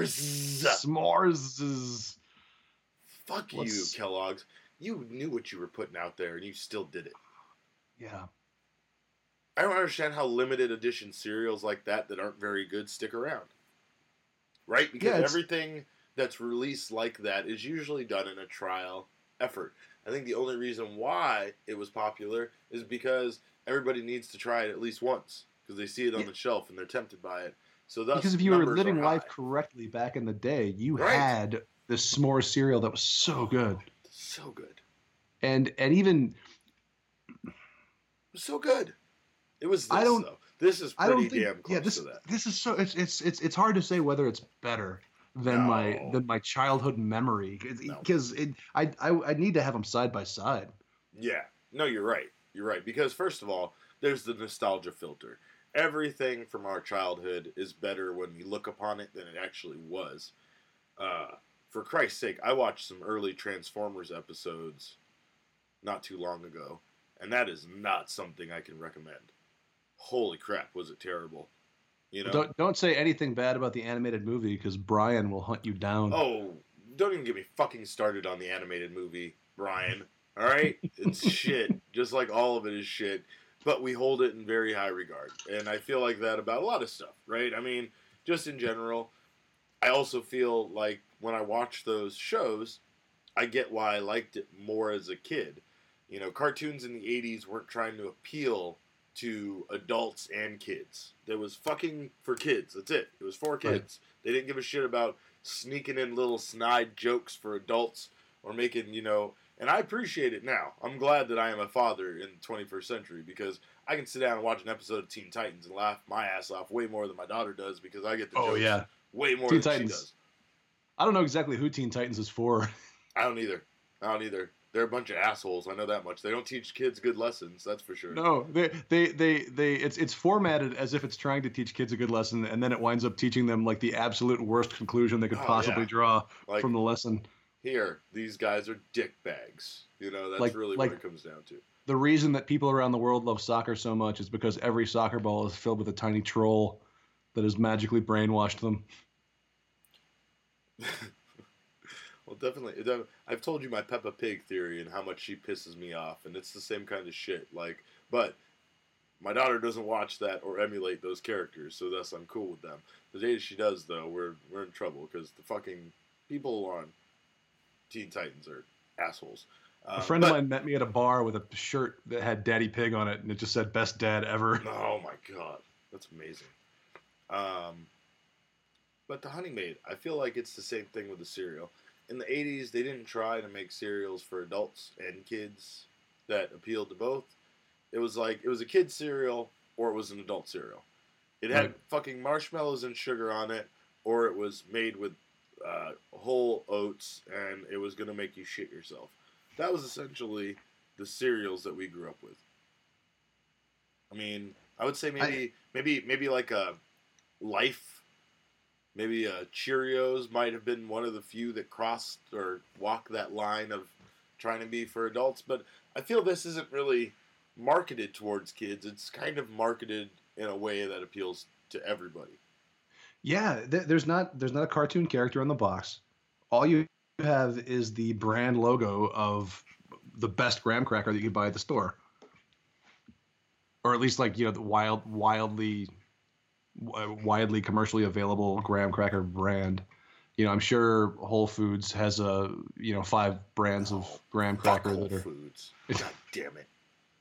S'mores. Fuck you, Kellogg's. You knew what you were putting out there, and you still did it. Yeah. I don't understand how limited edition cereals like that aren't very good stick around. Right? Because everything that's released like that is usually done in a trial effort. I think the only reason why it was popular is because everybody needs to try it at least once, because they see it on the shelf and they're tempted by it. So thus, because if you were living life correctly back in the day, you had this s'mores cereal that was so good. So good. And even so good. It was this, though. This is pretty damn close to that. This is so it's hard to say whether it's better than my childhood memory, because I need to have them side by side. Yeah. No, you're right. You're right, because first of all, there's the nostalgia filter. Everything from our childhood is better when we look upon it than it actually was. For Christ's sake, I watched some early Transformers episodes not too long ago, and that is not something I can recommend. Holy crap, was it terrible. You know? Don't say anything bad about the animated movie, because Brian will hunt you down. Oh, don't even get me fucking started on the animated movie, Brian. All right? It's shit. Just like all of it is shit. But we hold it in very high regard. And I feel like that about a lot of stuff, right? I mean, just in general. I also feel like when I watch those shows, I get why I liked it more as a kid. You know, cartoons in the 80s weren't trying to appeal to adults and kids. There was fucking for kids. That's it. It was for kids. Right. They didn't give a shit about sneaking in little snide jokes for adults or making, you know... And I appreciate it now. I'm glad that I am a father in the 21st century, because I can sit down and watch an episode of Teen Titans and laugh my ass off way more than my daughter does, because I get the jokes way more than she does. I don't know exactly who Teen Titans is for. I don't either. They're a bunch of assholes. I know that much. They don't teach kids good lessons. That's for sure. No, it's formatted as if it's trying to teach kids a good lesson, and then it winds up teaching them like the absolute worst conclusion they could possibly draw from the lesson. Here, these guys are dick bags. You know, that's really what it comes down to. the reason that people around the world love soccer so much is because every soccer ball is filled with a tiny troll that has magically brainwashed them. Well, definitely. I've told you my Peppa Pig theory and how much she pisses me off, and it's the same kind of shit. Like, but my daughter doesn't watch that or emulate those characters, so thus I'm cool with them. The day she does, though, we're in trouble because the fucking people on Teen Titans are assholes. A friend of mine met me at a bar with a shirt that had Daddy Pig on it, and it just said "Best Dad Ever." Oh my god, that's amazing. But the Honey Maid, I feel like it's the same thing with the cereal. In the 80s, they didn't try to make cereals for adults and kids that appealed to both. It was like, it was a kid's cereal or it was an adult cereal. It had Right. fucking marshmallows and sugar on it, or it was made with whole oats and it was going to make you shit yourself. That was essentially the cereals that we grew up with. I mean, I would say maybe like a Life. Maybe Cheerios might have been one of the few that crossed or walked that line of trying to be for adults. But I feel this isn't really marketed towards kids. It's kind of marketed in a way that appeals to everybody. Yeah, there's not a cartoon character on the box. All you have is the brand logo of the best graham cracker that you can buy at the store, or at least like the widely commercially available graham cracker brand. I'm sure Whole Foods has 5 brands of graham cracker Fuck Whole that are. Foods. God damn it.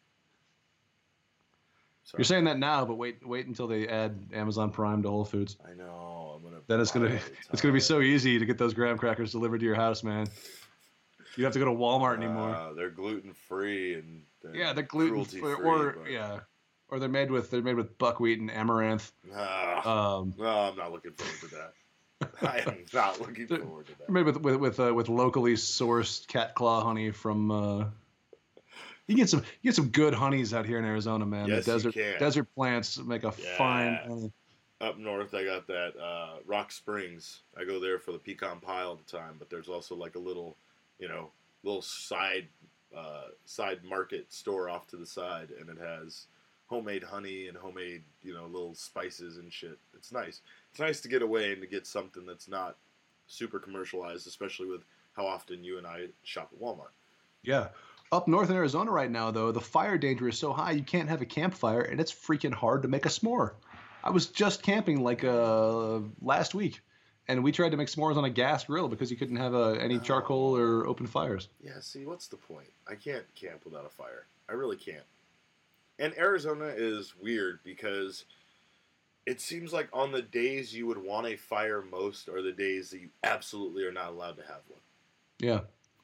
Sorry. You're saying that now, but wait until they add Amazon Prime to Whole Foods. I know. I'm gonna. Then it's gonna be so easy to get those graham crackers delivered to your house, man. You don't have to go to Walmart anymore. They're gluten free and Yeah, they're gluten free, or they're made with buckwheat and amaranth. No, I'm not looking forward to that. I am not looking forward to that. They're made with locally sourced cat claw honey from. You get some good honeys out here in Arizona, man. Yes, the you can. desert plants make a fine honey. Up north, I got that Rock Springs. I go there for the pecan pie all the time, but there's also like a little side market store off to the side, and it has homemade honey and homemade little spices and shit. It's nice. It's nice to get away and to get something that's not super commercialized, especially with how often you and I shop at Walmart. Yeah. Up north in Arizona right now, though, the fire danger is so high you can't have a campfire, and it's freaking hard to make a s'more. I was just camping last week, and we tried to make s'mores on a gas grill because you couldn't have any charcoal or open fires. Yeah, see, what's the point? I can't camp without a fire. I really can't. And Arizona is weird because it seems like on the days you would want a fire most are the days that you absolutely are not allowed to have one. Yeah.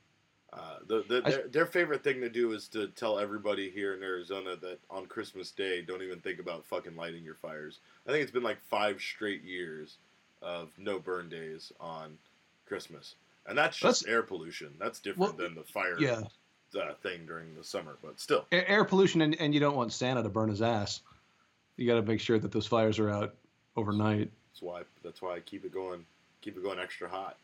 Their favorite thing to do is to tell everybody here in Arizona that on Christmas Day, don't even think about fucking lighting your fires. I think it's been like 5 straight years of no burn days on Christmas. And that's just air pollution. That's different than the fire thing during the summer, but still. Air pollution, and you don't want Santa to burn his ass. You got to make sure that those fires are out overnight. That's why I keep it going extra hot.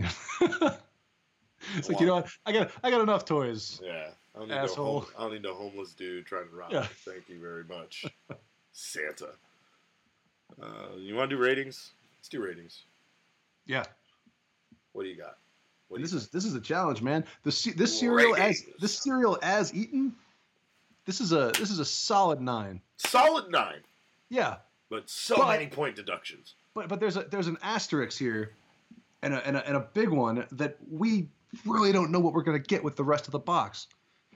It's like, what? I got enough toys. Yeah. I don't need no homeless dude trying to rob me. Thank you very much, Santa. You want to do ratings? Let's do ratings. Yeah. What do you got? This is a challenge, man. This cereal as eaten. This is a solid 9. Solid 9. Yeah. But many point deductions. But there's an asterisk here, and a big one that we really don't know what we're gonna get with the rest of the box.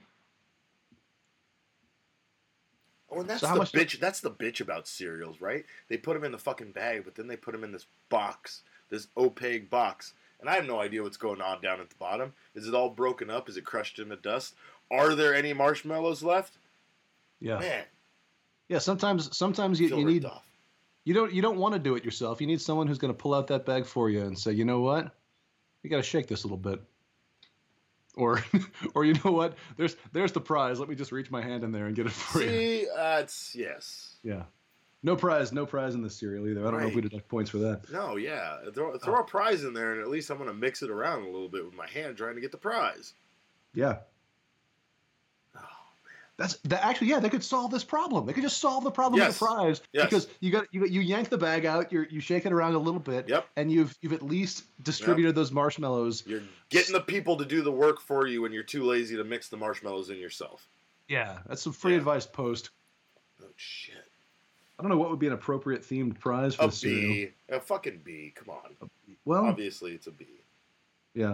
Oh, and that's the bitch. That's the bitch about cereals, right? They put them in the fucking bag, but then they put them in this box, this opaque box, and I have no idea what's going on down at the bottom. Is it all broken up? Is it crushed into dust? Are there any marshmallows left? Yeah. Man. Yeah. Sometimes you need. You don't want to do it yourself. You need someone who's going to pull out that bag for you and say, you know what, you got to shake this a little bit. Or you know what? There's the prize. Let me just reach my hand in there and get it for you. See, that's yes. Yeah. No prize in this cereal either. I don't know if we deduct points for that. No, yeah. Throw a prize in there, and at least I'm going to mix it around a little bit with my hand trying to get the prize. Yeah. Oh Actually, yeah, they could solve this problem. They could just solve the problem Yes. with the prize Yes. because you yank the bag out, you shake it around a little bit, Yep. and you've at least distributed those marshmallows. You're getting the people to do the work for you when you're too lazy to mix the marshmallows in yourself. Yeah, that's some free advice post. Oh shit. I don't know what would be an appropriate themed prize for A the cereal. B. A fucking B. Come on. Well, Obviously, it's a B. yeah.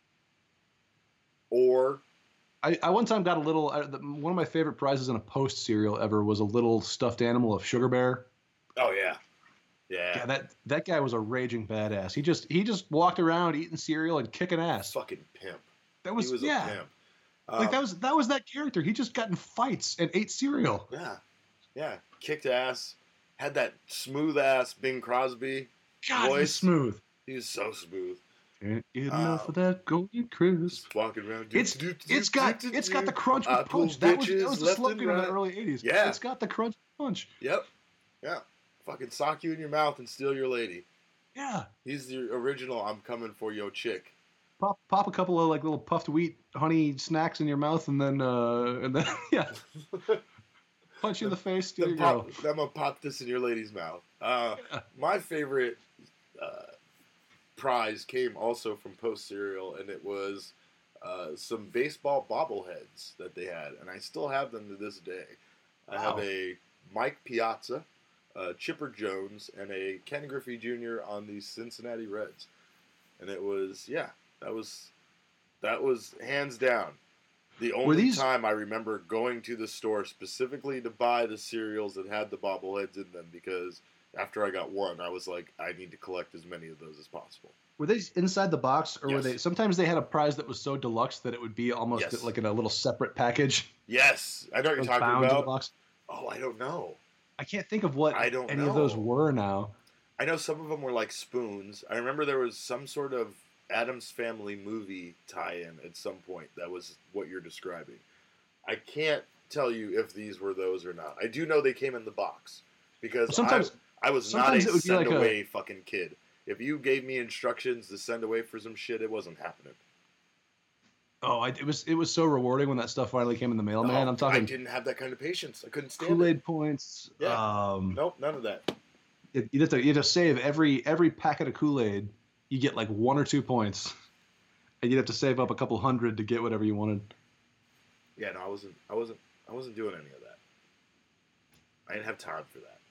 Or I one time got a little. One of my favorite prizes in a post cereal ever was a little stuffed animal of Sugar Bear. oh yeah, yeah. Yeah, that guy was a raging badass. He just walked around eating cereal and kicking ass. Fucking pimp. That He was was yeah. a pimp. Like that was that character. He just got in fights and ate cereal. Yeah. Kicked ass. Had that smooth ass Bing Crosby God, he's voice. smooth. He was so smooth. Can't get enough of that golden crisp. Just walking around. It's got the crunch with punch. That was the left slogan and in the right. early '80s. Yeah. It's got the crunch punch. Yep. Yeah. Fucking sock you in your mouth and steal your lady. Yeah. He's the original I'm coming for yo chick. Pop a couple of like little puffed wheat honey snacks in your mouth and then yeah. Punch you in the face, steal your girl. I'm gonna pop this in your lady's mouth. My favorite prize came also from Post Cereal, and it was some baseball bobbleheads that they had, and I still have them to this day. I have a Mike Piazza, Chipper Jones, and a Ken Griffey Jr. on the Cincinnati Reds, and it was that was hands down the only time I remember going to the store specifically to buy the cereals that had the bobbleheads in them, because after I got one, I was like, I need to collect as many of those as possible. Were they inside the box, or Yes. were they? Sometimes they had a prize that was so deluxe that it would be almost Yes. like in a little separate package. Yes, I know what you're talking bound in the about. box. Oh, I don't know. I can't think of what I don't any of those know. were now. I know some of them were like spoons. I remember there was some sort of Addams Family movie tie-in at some point. That was what you're describing. I can't tell you if these were those or not. I do know they came in the box because Sometimes I was not a it would be like send away fucking kid. If you gave me instructions to send away for some shit, it wasn't happening. It was so rewarding when that stuff finally came in the mail, man. I'm I talking didn't have that kind of patience. I couldn't stand Kool-Aid it. points. Yeah. Nope, none of that. You have to save every packet of Kool-Aid. You get like 1 or 2 points, and you'd have to save up a couple hundred to get whatever you wanted. Yeah, no, I wasn't doing any of that. I didn't have time for that.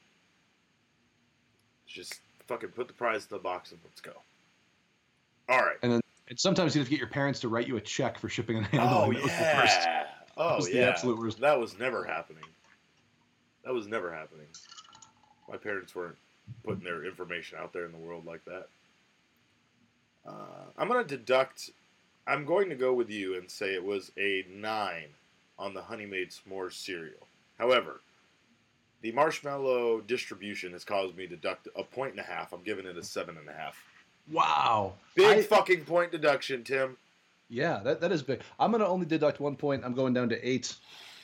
Just fucking put the prize in the box and let's go. All right. And sometimes you'd have to get your parents to write you a check for shipping and handling. Oh That was the worst. yeah. Oh was the yeah. absolute worst. That was never happening. That was never happening. My parents weren't putting their information out there in the world like that. I'm going to go with you and say it was a 9 on the Honey Maid S'mores cereal. However, the marshmallow distribution has caused me to deduct a 1.5. I'm giving it a 7.5. Wow. Big fucking point deduction, Tim. Yeah, that is big. I'm going to only deduct 1 point. I'm going down to 8.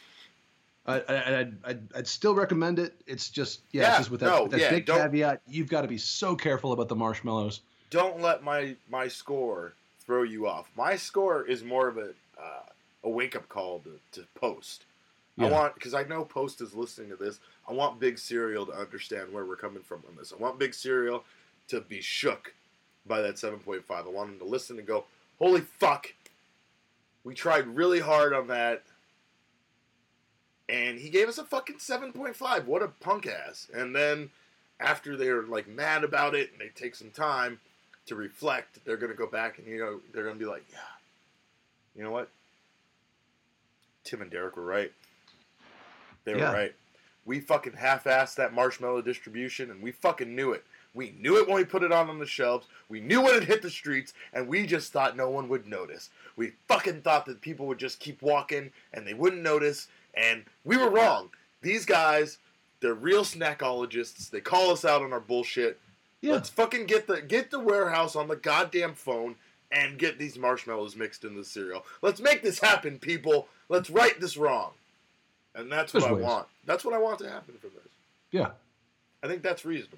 I'd still recommend it. It's just it's just with that big caveat. You've got to be so careful about the marshmallows. Don't let my score throw you off. My score is more of a wake up call to Post. Yeah. I want, because I know Post is listening to this. I want Big Cereal to understand where we're coming from on this. I want Big Cereal to be shook by that 7.5. I want him to listen and go, holy fuck, we tried really hard on that. And he gave us a fucking 7.5. What a punk ass. And then after they're like mad about it and they take some time to reflect, they're going to go back and, they're going to be like, yeah, you know what? Tim and Derek were right. They were right. We fucking half-assed that marshmallow distribution and we fucking knew it. We knew it when we put it on the shelves. We knew when it hit the streets, and we just thought no one would notice. We fucking thought that people would just keep walking, and they wouldn't notice, and we were wrong. These guys, they're real snackologists. They call us out on our bullshit. Yeah. Let's fucking get the warehouse on the goddamn phone and get these marshmallows mixed in the cereal. Let's make this happen, people. Let's right this wrong. And that's what I want. That's what I want to happen from this. Yeah. I think that's reasonable.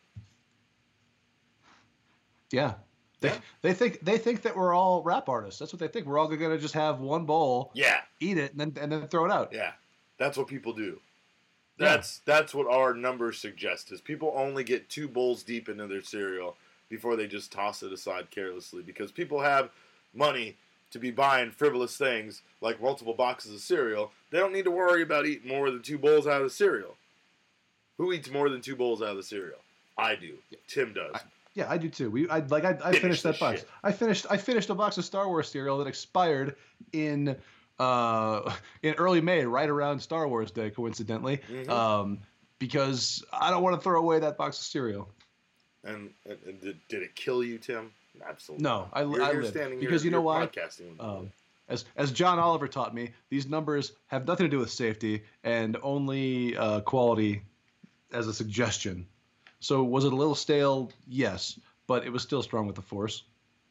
Yeah. They think that we're all rap artists. That's what they think. We're all going to just have one bowl, yeah, eat it, and then throw it out. Yeah. That's what people do. Yeah. That's what our numbers suggest, is people only get 2 bowls deep into their cereal before they just toss it aside carelessly, because people have money to be buying frivolous things like multiple boxes of cereal. They don't need to worry about eating more than 2 bowls out of the cereal. Who eats more than 2 bowls out of the cereal? I do. Tim does. I do too. I finished that box. shit. I finished a box of Star Wars cereal that expired in early May, right around Star Wars Day, coincidentally. Mhm. Because I don't want to throw away that box of cereal. And did it kill you, Tim? Absolutely. No, I You're lived. standing Because here, you know you're why? Podcasting with me. As John Oliver taught me, these numbers have nothing to do with safety and only quality as a suggestion. So was it a little stale? Yes, but it was still strong with the Force.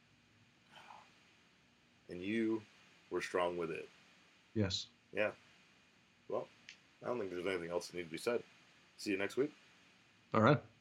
And you were strong with it. Yes. Yeah. Well, I don't think there's anything else that needs to be said. See you next week. All right.